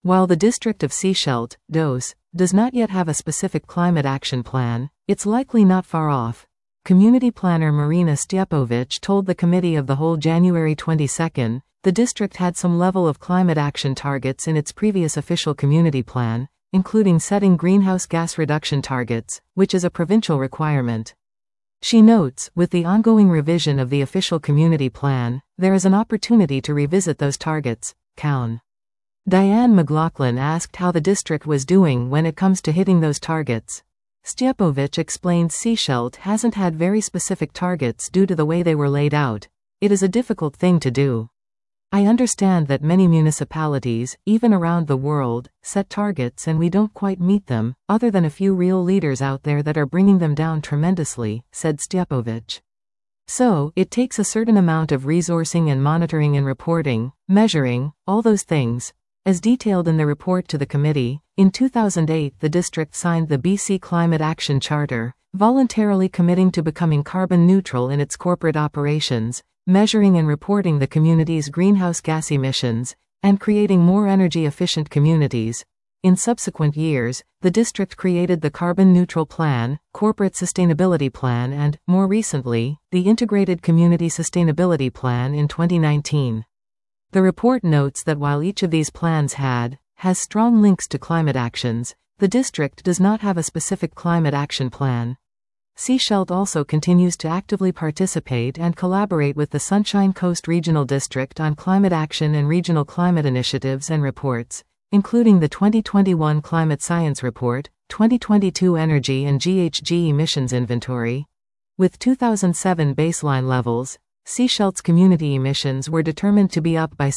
While the district of Sechelt, DOS, does not yet have a specific climate action plan, it's likely not far off. Community planner Marina Stjepovic told the Committee of the Whole January 22, the district had some level of climate action targets in its previous official community plan, including setting greenhouse gas reduction targets, which is a provincial requirement. She notes, with the ongoing revision of the official community plan, there is an opportunity to revisit those targets. Cowan. Diane McLaughlin asked how the district was doing when it comes to hitting those targets. Stjepovic explained Sechelt hasn't had very specific targets due to the way they were laid out. It is a difficult thing to do. I understand that many municipalities, even around the world, set targets and we don't quite meet them, other than a few real leaders out there that are bringing them down tremendously, said Stjepovic. So, it takes a certain amount of resourcing and monitoring and reporting, measuring, all those things. As detailed in the report to the committee, in 2008 the district signed the BC Climate Action Charter, voluntarily committing to becoming carbon neutral in its corporate operations, measuring and reporting the community's greenhouse gas emissions, and creating more energy-efficient communities. In subsequent years, the district created the Carbon Neutral Plan, Corporate Sustainability Plan and, more recently, the Integrated Community Sustainability Plan in 2019. The report notes that while each of these plans has strong links to climate actions, the district does not have a specific climate action plan. Sechelt also continues to actively participate and collaborate with the Sunshine Coast Regional District on climate action and regional climate initiatives and reports, including the 2021 Climate Science Report, 2022 Energy and GHG Emissions Inventory. With 2007 baseline levels, Sechelt's community emissions were determined to be up by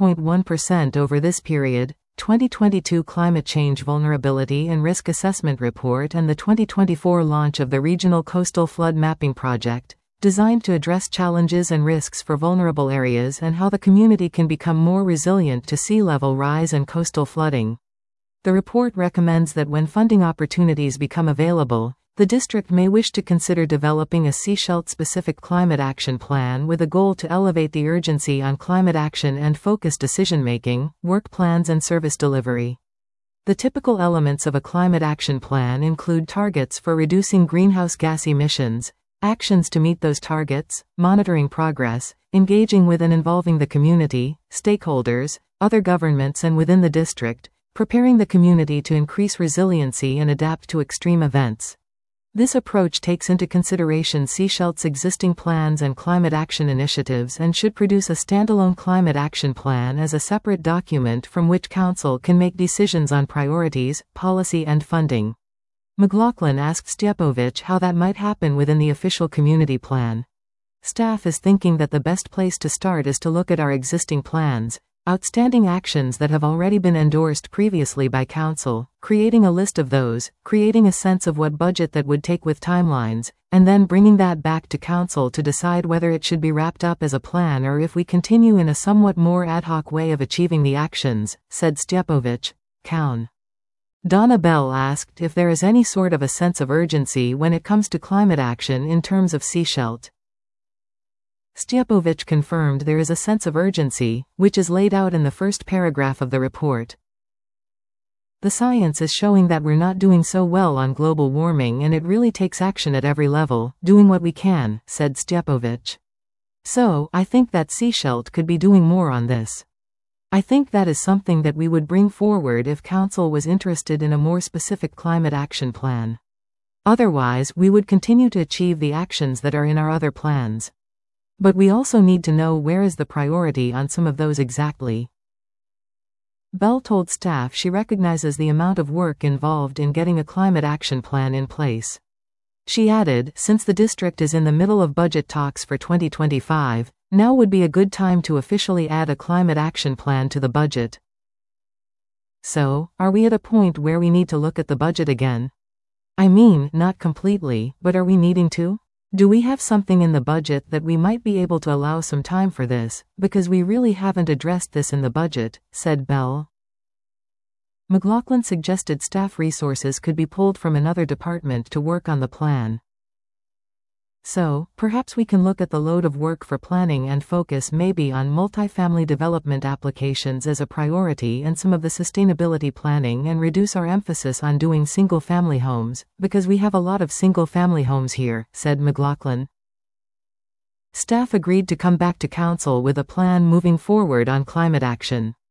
7.1% over this period. 2022 Climate Change Vulnerability and Risk Assessment Report and the 2024 launch of the Regional Coastal Flood Mapping Project, designed to address challenges and risks for vulnerable areas and how the community can become more resilient to sea level rise and coastal flooding. The report recommends that when funding opportunities become available, the district may wish to consider developing a Sechelt-specific climate action plan with a goal to elevate the urgency on climate action and focus decision-making, work plans and service delivery. The typical elements of a climate action plan include targets for reducing greenhouse gas emissions, actions to meet those targets, monitoring progress, engaging with and involving the community, stakeholders, other governments and within the district, preparing the community to increase resiliency and adapt to extreme events. This approach takes into consideration Sechelt's existing plans and climate action initiatives and should produce a standalone climate action plan as a separate document from which Council can make decisions on priorities, policy and funding. McLaughlin asked Stjepovic how that might happen within the official community plan. Staff is thinking that the best place to start is to look at our existing plans, outstanding actions that have already been endorsed previously by Council, creating a list of those, creating a sense of what budget that would take with timelines, and then bringing that back to Council to decide whether it should be wrapped up as a plan or if we continue in a somewhat more ad hoc way of achieving the actions, said Stjepovic. Cowan. Donna Bell asked if there is any sort of a sense of urgency when it comes to climate action in terms of Sechelt. Stjepovic confirmed there is a sense of urgency, which is laid out in the first paragraph of the report. The science is showing that we're not doing so well on global warming and it really takes action at every level, doing what we can, said Stjepovic. So, I think that Sechelt could be doing more on this. I think that is something that we would bring forward if Council was interested in a more specific climate action plan. Otherwise, we would continue to achieve the actions that are in our other plans. But we also need to know where is the priority on some of those exactly. Bell told staff she recognizes the amount of work involved in getting a climate action plan in place. She added, since the district is in the middle of budget talks for 2025, now would be a good time to officially add a climate action plan to the budget. So, are we at a point where we need to look at the budget again? I mean, not completely, but are we needing to? Do we have something in the budget that we might be able to allow some time for this, because we really haven't addressed this in the budget, said Bell. McLaughlin suggested staff resources could be pulled from another department to work on the plan. So, perhaps we can look at the load of work for planning and focus maybe on multifamily development applications as a priority and some of the sustainability planning and reduce our emphasis on doing single-family homes, because we have a lot of single-family homes here, said McLaughlin. Staff agreed to come back to Council with a plan moving forward on climate action.